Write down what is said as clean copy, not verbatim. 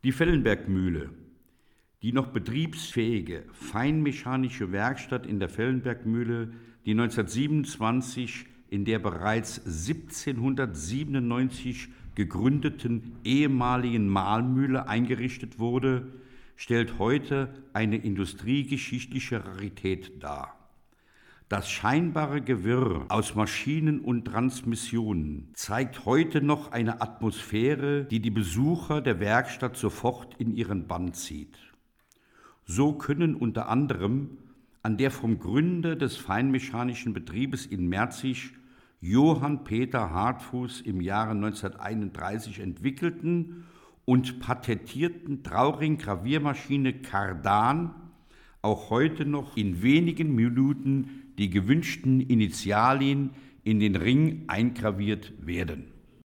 Die Fellenbergmühle, die noch betriebsfähige feinmechanische Werkstatt in der Fellenbergmühle, die 1927 in der bereits 1797 gegründeten ehemaligen Mahlmühle eingerichtet wurde, stellt heute eine industriegeschichtliche Rarität dar. Das scheinbare Gewirr aus Maschinen und Transmissionen zeigt heute noch eine Atmosphäre, die die Besucher der Werkstatt sofort in ihren Bann zieht. So können unter anderem an der vom Gründer des feinmechanischen Betriebes in Merzig, Johann Peter Hartfuß, im Jahre 1931 entwickelten und patentierten Trauring-Graviermaschine Cardan auch heute noch in wenigen Minuten die gewünschten Initialien in den Ring eingraviert werden.